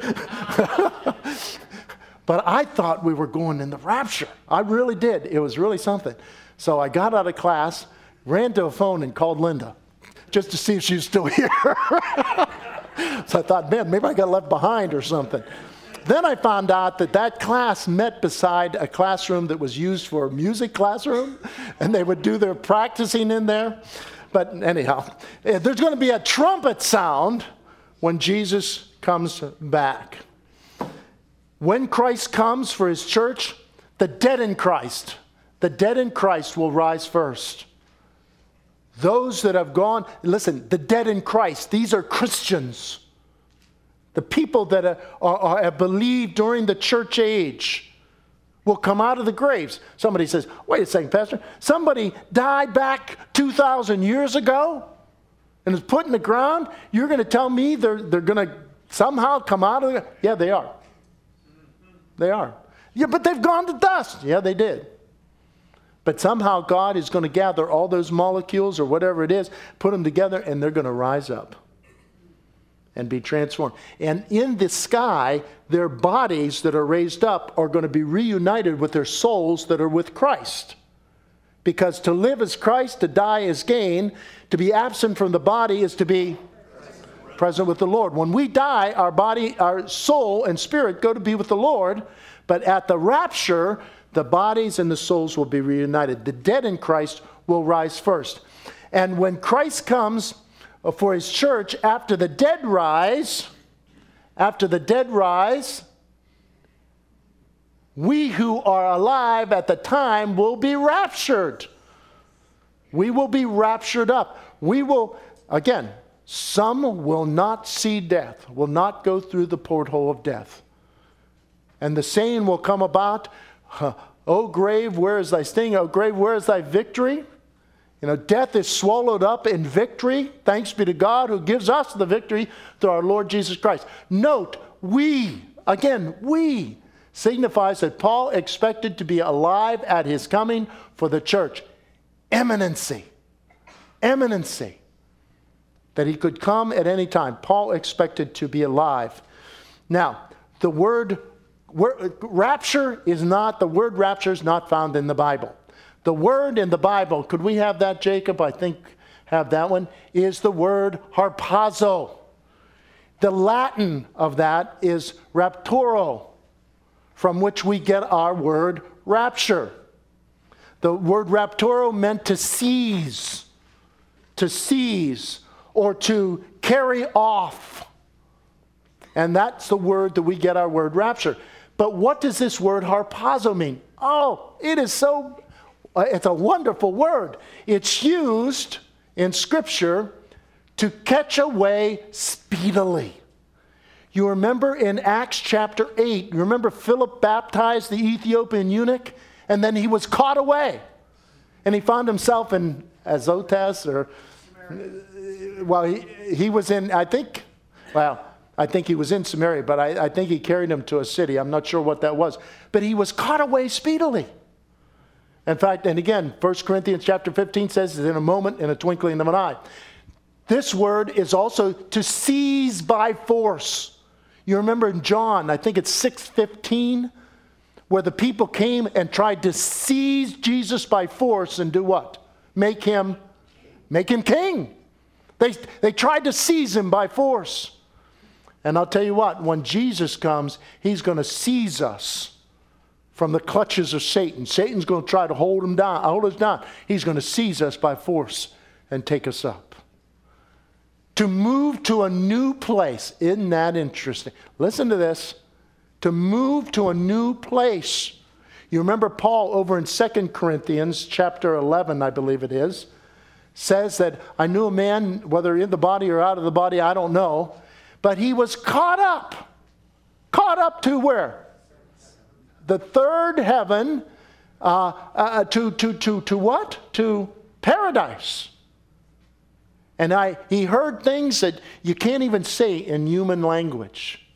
But I thought we were going in the rapture. I really did. It was really something. So I got out of class, ran to a phone, and called Linda just to see if she was still here. So I thought, man, maybe I got left behind or something. Then I found out that class met beside a classroom that was used for a music classroom, and they would do their practicing in there. But anyhow, there's going to be a trumpet sound when Jesus comes back. When Christ comes for his church, the dead in Christ will rise first. Those that have gone, listen, the dead in Christ, these are Christians. The people that have believed during the church age, will come out of the graves. Somebody says, wait a second, Pastor. Somebody died back 2,000 years ago and is put in the ground? You're going to tell me they're going to somehow come out of the... Yeah, they are. They are. Yeah, but they've gone to dust. Yeah, they did. But somehow God is going to gather all those molecules or whatever it is, put them together, and they're going to rise up and be transformed. And in the sky, their bodies that are raised up are going to be reunited with their souls that are with Christ. Because to live is Christ, to die is gain. To be absent from the body is to be present with the Lord. When we die, our body, our soul and spirit go to be with the Lord. But at the rapture, the bodies and the souls will be reunited. The dead in Christ will rise first. And when Christ comes for his church, after the dead rise, we who are alive at the time will be raptured. We will be raptured up. We will, again, some will not see death, will not go through the porthole of death. And the saying will come about, O grave, where is thy sting? O grave, where is thy victory? You know, death is swallowed up in victory. Thanks be to God who gives us the victory through our Lord Jesus Christ. Note, we signifies that Paul expected to be alive at his coming for the church. Eminency. That he could come at any time. Paul expected to be alive. Now, the word rapture is not found in the Bible. The word in the Bible, could we have that, Jacob? I think have that one, is the word harpazo. The Latin of that is rapturo, from which we get our word rapture. The word rapturo meant to seize, or to carry off. And that's the word that we get our word rapture. But what does this word harpazo mean? Oh, it's a wonderful word. It's used in Scripture to catch away speedily. You remember in Acts chapter 8, you remember Philip baptized the Ethiopian eunuch, and then he was caught away. And he found himself in Azotus, he was in, I think he was in Samaria, but I think he carried him to a city. I'm not sure what that was. But he was caught away speedily. In fact, and again, 1 Corinthians chapter 15 says, in a moment, in a twinkling of an eye. This word is also to seize by force. You remember in John, I think it's 6:15, where the people came and tried to seize Jesus by force and do what? Make him king. They tried to seize him by force. And I'll tell you what, when Jesus comes, he's going to seize us from the clutches of Satan. Satan's going to try to hold us down. He's going to seize us by force and take us up. To move to a new place. Isn't that interesting? Listen to this. To move to a new place. You remember Paul over in 2 Corinthians chapter 11, I believe it is, says that I knew a man, whether in the body or out of the body, I don't know, but he was caught up. Caught up to where? The third heaven, to what? To paradise. And he heard things that you can't even say in human language.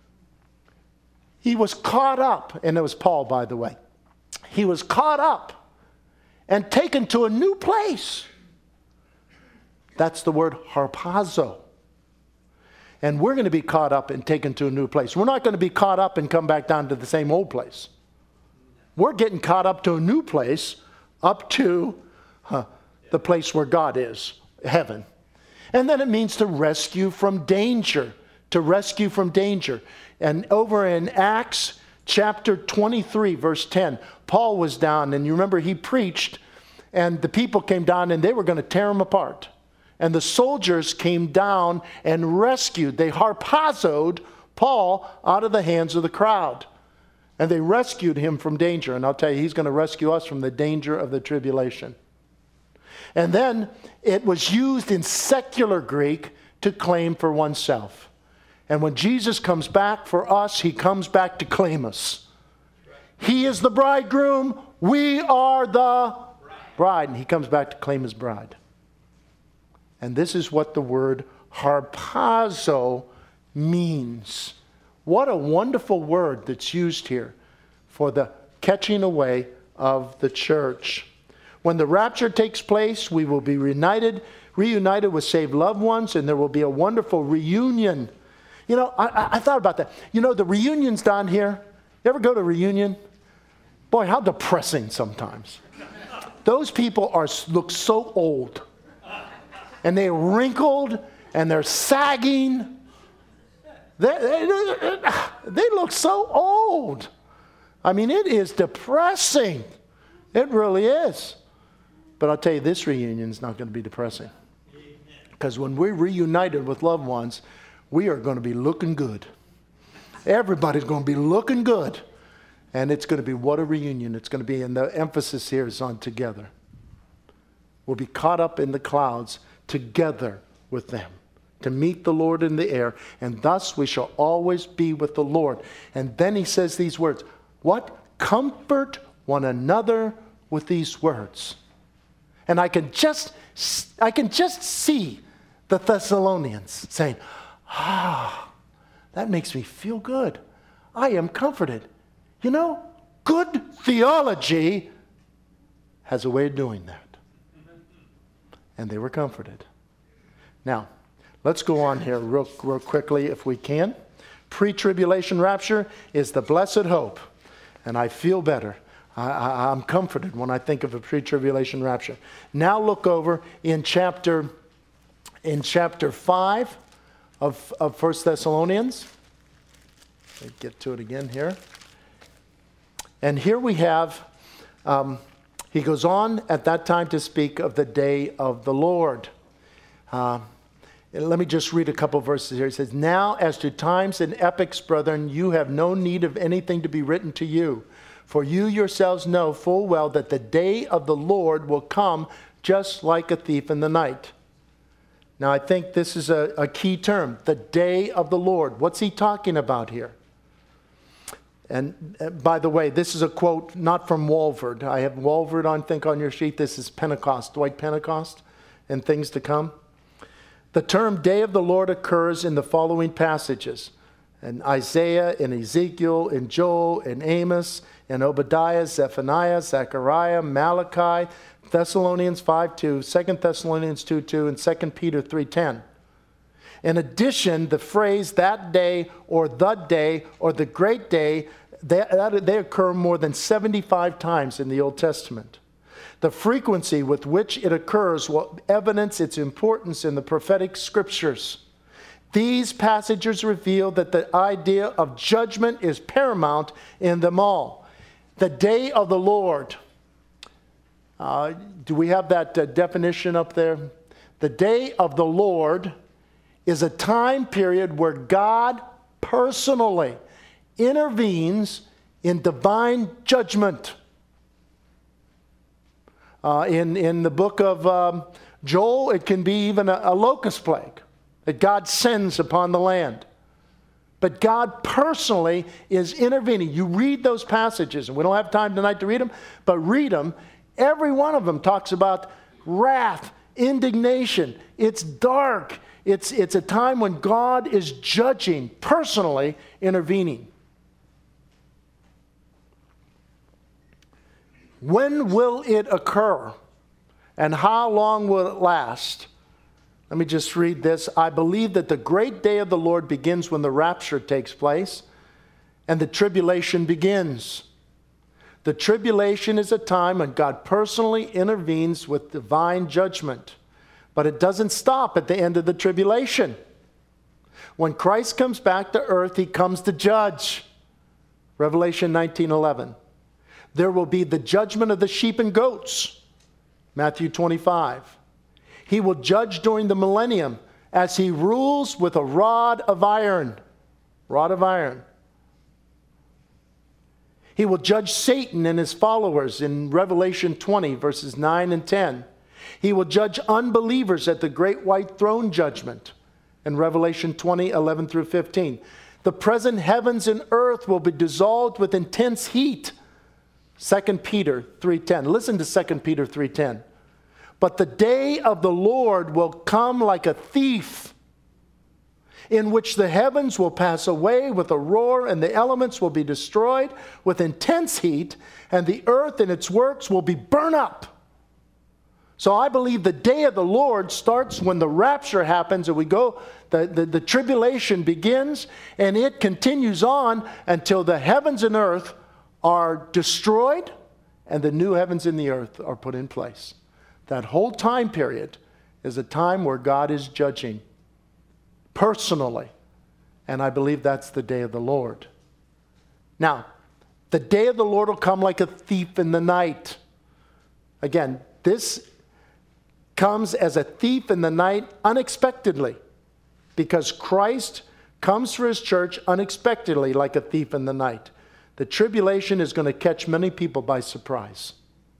He was caught up, and it was Paul, by the way. He was caught up and taken to a new place. That's the word harpazo. And we're going to be caught up and taken to a new place. We're not going to be caught up and come back down to the same old place. We're getting caught up to a new place, up to the place where God is, heaven. And then it means to rescue from danger. To rescue from danger. And over in Acts chapter 23, verse 10, Paul was down, and you remember he preached, and the people came down, and they were going to tear him apart. And the soldiers came down and rescued. They harpazoed Paul out of the hands of the crowd. And they rescued him from danger. And I'll tell you, he's going to rescue us from the danger of the tribulation. And then it was used in secular Greek to claim for oneself. And when Jesus comes back for us, he comes back to claim us. He is the bridegroom. We are the bride. And he comes back to claim his bride. And this is what the word harpazo means. What a wonderful word that's used here for the catching away of the church. When the rapture takes place, we will be reunited with saved loved ones, and there will be a wonderful reunion. You know, I thought about that. You know, the reunions down here, you ever go to a reunion? Boy, how depressing sometimes. Those people look so old. And they're wrinkled, and they're sagging. They look so old. I mean, it is depressing. It really is. But I'll tell you, this reunion is not going to be depressing. Because when we're reunited with loved ones, we are going to be looking good. Everybody's going to be looking good. And it's going to be what a reunion it's going to be. And the emphasis here is on together. We'll be caught up in the clouds together with them to meet the Lord in the air. And thus we shall always be with the Lord. And then he says these words. What? Comfort one another with these words. And I can just see the Thessalonians saying, that makes me feel good. I am comforted. You know, good theology has a way of doing that. And they were comforted. Now, let's go on here real quickly if we can. Pre-tribulation rapture is the blessed hope. And I feel better. I'm comforted when I think of a pre-tribulation rapture. Now look over in chapter 5 of 1 Thessalonians. Let me get to it again here. And here we have, he goes on at that time to speak of the day of the Lord. Let me just read a couple verses here. He says, now as to times and epochs, brethren, you have no need of anything to be written to you. For you yourselves know full well that the day of the Lord will come just like a thief in the night. Now I think this is a key term, the day of the Lord. What's he talking about here? And by the way, this is a quote not from Walvoord. I have Walvoord on your sheet. This is Pentecost, Dwight Pentecost, and things to come. The term day of the Lord occurs in the following passages. In Isaiah, in Ezekiel, in Joel, in Amos, in Obadiah, Zephaniah, Zechariah, Malachi, Thessalonians 5:2, 2 Thessalonians 2:2, and 2 Peter 3:10. In addition, the phrase that day or the great day, they occur more than 75 times in the Old Testament. The frequency with which it occurs will evidence its importance in the prophetic scriptures. These passages reveal that the idea of judgment is paramount in them all. The day of the Lord. Do we have that definition up there? The day of the Lord is a time period where God personally intervenes in divine judgment. In the book of Joel, it can be even a locust plague that God sends upon the land. But God personally is intervening. You read those passages, and we don't have time tonight to read them, but read them. Every one of them talks about wrath, indignation. It's dark. It's a time when God is judging, personally intervening. When will it occur? And how long will it last? Let me just read this. I believe that the great day of the Lord begins when the rapture takes place and the tribulation begins. The tribulation is a time when God personally intervenes with divine judgment. But it doesn't stop at the end of the tribulation. When Christ comes back to earth, he comes to judge. Revelation 19:11. There will be the judgment of the sheep and goats. Matthew 25. He will judge during the millennium as he rules with a rod of iron. Rod of iron. He will judge Satan and his followers in Revelation 20, verses 9 and 10. He will judge unbelievers at the great white throne judgment in Revelation 20, 11 through 15. The present heavens and earth will be dissolved with intense heat 2 Peter 3:10. Listen to 2 Peter 3:10. But the day of the Lord will come like a thief, in which the heavens will pass away with a roar, and the elements will be destroyed with intense heat, and the earth and its works will be burned up. So I believe the day of the Lord starts when the rapture happens and we go, the tribulation begins, and it continues on until the heavens and earth are destroyed and the new heavens and the earth are put in place. That whole time period is a time where God is judging personally. And I believe that's the day of the Lord. Now, the day of the Lord will come like a thief in the night. Again, this comes as a thief in the night unexpectedly, because Christ comes for his church unexpectedly like a thief in the night. The tribulation is going to catch many people by surprise.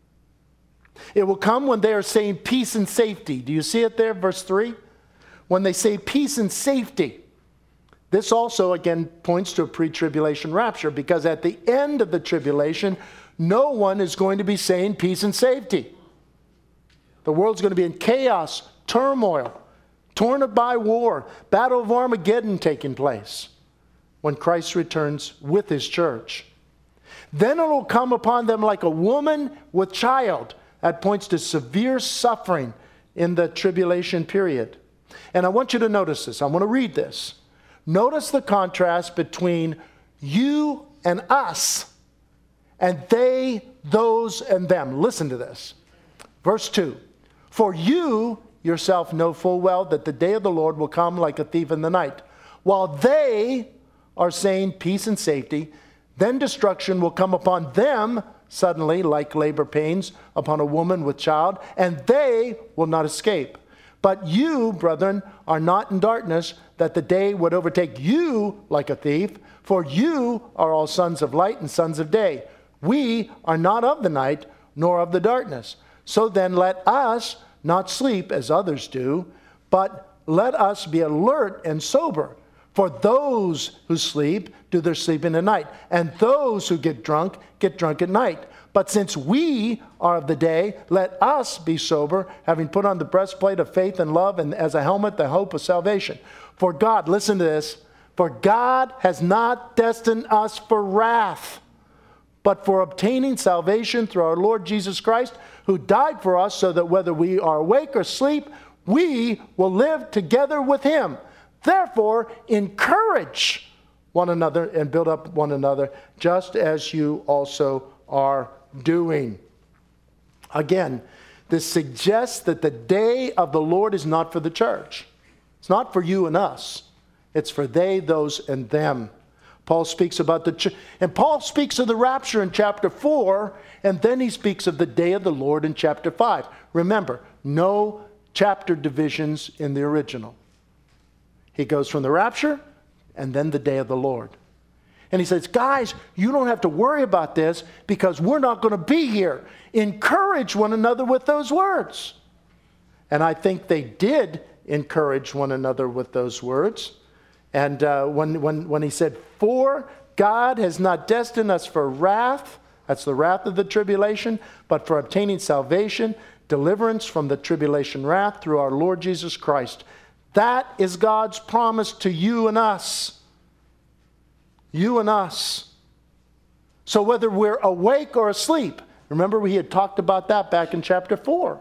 It will come when they are saying peace and safety. Do you see it there, verse 3? When they say peace and safety. This also, again, points to a pre-tribulation rapture, because at the end of the tribulation, no one is going to be saying peace and safety. The world's going to be in chaos, turmoil, torn up by war, Battle of Armageddon taking place when Christ returns with his church. Then it will come upon them like a woman with child. That points to severe suffering in the tribulation period. And I want you to notice this. I want to read this. Notice the contrast between you and us and they, those, and them. Listen to this. Verse 2. For you yourself know full well that the day of the Lord will come like a thief in the night. While they are saying peace and safety, then destruction will come upon them suddenly, like labor pains upon a woman with child, and they will not escape. But you, brethren, are not in darkness, that the day would overtake you like a thief, for you are all sons of light and sons of day. We are not of the night, nor of the darkness. So then let us not sleep as others do, but let us be alert and sober. For those who sleep do their sleeping at night, and those who get drunk at night. But since we are of the day, let us be sober, having put on the breastplate of faith and love, and as a helmet the hope of salvation. For God, listen to this, for God has not destined us for wrath, but for obtaining salvation through our Lord Jesus Christ, who died for us, so that whether we are awake or asleep, we will live together with him. Therefore, encourage one another and build up one another, just as you also are doing. Again, this suggests that the day of the Lord is not for the church. It's not for you and us. It's for they, those, and them. Paul speaks about the church, and Paul speaks of the rapture in chapter 4, and then he speaks of the day of the Lord in chapter 5. Remember, no chapter divisions in the original. He goes from the rapture and then the day of the Lord. And he says, guys, you don't have to worry about this because we're not going to be here. Encourage one another with those words. And I think they did encourage one another with those words. And when he said, for God has not destined us for wrath, that's the wrath of the tribulation, but for obtaining salvation, deliverance from the tribulation wrath through our Lord Jesus Christ. That is God's promise to you and us. You and us. So whether we're awake or asleep, remember we had talked about that back in chapter 4.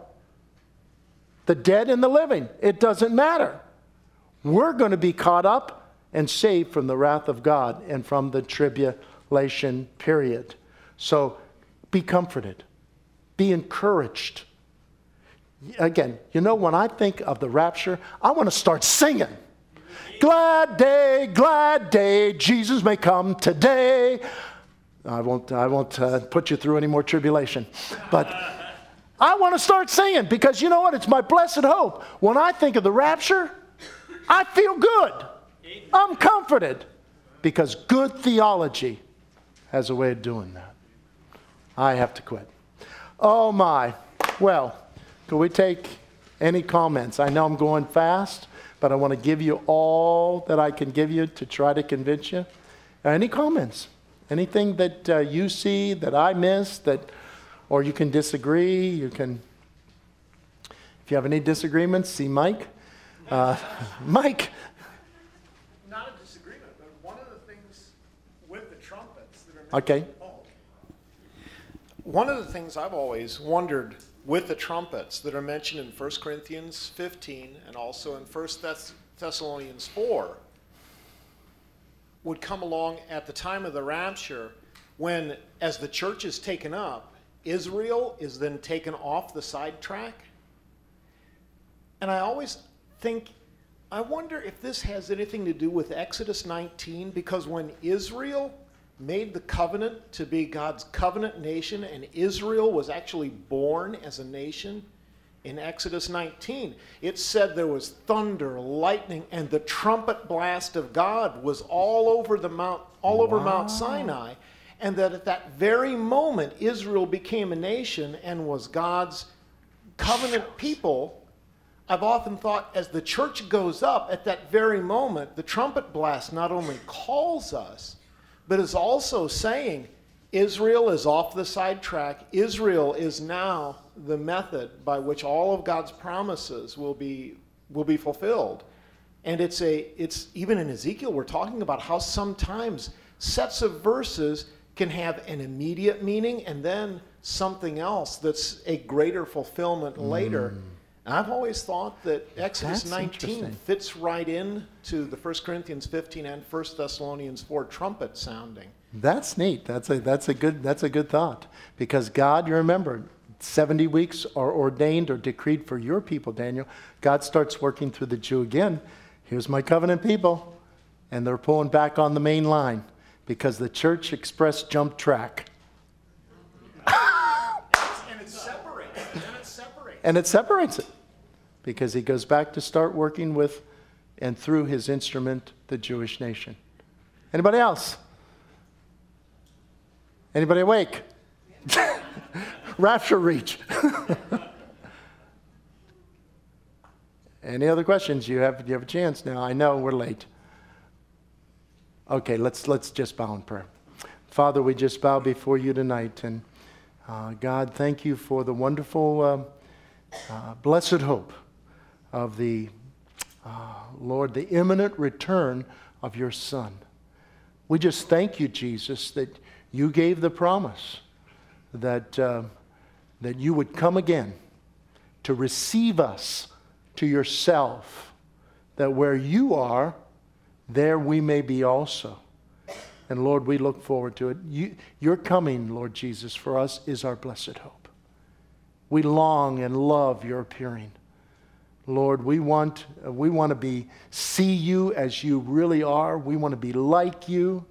The dead and the living, it doesn't matter. We're going to be caught up and saved from the wrath of God and from the tribulation period. So be comforted. Be encouraged. Again, you know, when I think of the rapture, I want to start singing. Glad day, Jesus may come today. I won't put you through any more tribulation. But I want to start singing because you know what? It's my blessed hope. When I think of the rapture, I feel good. I'm comforted because good theology has a way of doing that. I have to quit. Oh my. Well, can we take any comments? I know I'm going fast, but I want to give you all that I can give you to try to convince you. Any comments? Anything that you see that I missed, or you can disagree, if you have any disagreements, see Mike. Mike. Not a disagreement, but one of the things with the trumpets that are Okay. one of the things I've always wondered with the trumpets that are mentioned in 1 Corinthians 15 and also in 1 Thessalonians 4 would come along at the time of the rapture when, as the church is taken up, Israel is then taken off the sidetrack. And I always think, I wonder if this has anything to do with Exodus 19, because when Israel made the covenant to be God's covenant nation, and Israel was actually born as a nation in Exodus 19, it said there was thunder, lightning, and the trumpet blast of God was all over Mount Sinai, and that at that very moment Israel became a nation and was God's covenant people. I've often thought, as the church goes up at that very moment, the trumpet blast not only calls us, but is also saying, Israel is off the sidetrack. Israel is now the method by which all of God's promises will be fulfilled. And it's even in Ezekiel, we're talking about how sometimes sets of verses can have an immediate meaning and then something else that's a greater fulfillment later. And I've always thought that Exodus 19 fits right into the 1 Corinthians 15 and 1 Thessalonians 4 trumpet sounding. That's neat. That's a good thought. Because God, you remember, 70 weeks are ordained or decreed for your people, Daniel. God starts working through the Jew again. Here's my covenant people. And they're pulling back on the main line because the church express jumped track. And it separates it because he goes back to start working with and through his instrument, the Jewish nation. Anybody else? Anybody awake? Rapture reach. Any other questions? You have a chance now. I know we're late. Okay, let's just bow in prayer. Father, we just bow before you tonight, and God, thank you for the wonderful blessed hope of the Lord, the imminent return of your Son. We just thank you, Jesus, that you gave the promise that you would come again to receive us to yourself, that where you are, there we may be also. And Lord, we look forward to it. Your coming, Lord Jesus, for us is our blessed hope. We long and love your appearing. Lord, we want to see you as you really are. We want to be like you.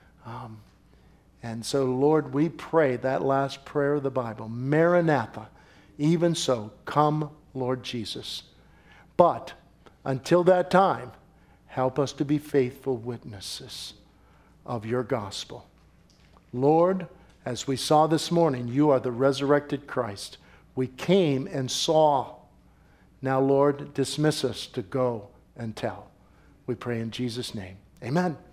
And so, Lord, we pray that last prayer of the Bible, Maranatha, even so, come, Lord Jesus. But until that time, help us to be faithful witnesses of your gospel. Lord, as we saw this morning, you are the resurrected Christ. We came and saw. Now, Lord, dismiss us to go and tell. We pray in Jesus' name. Amen.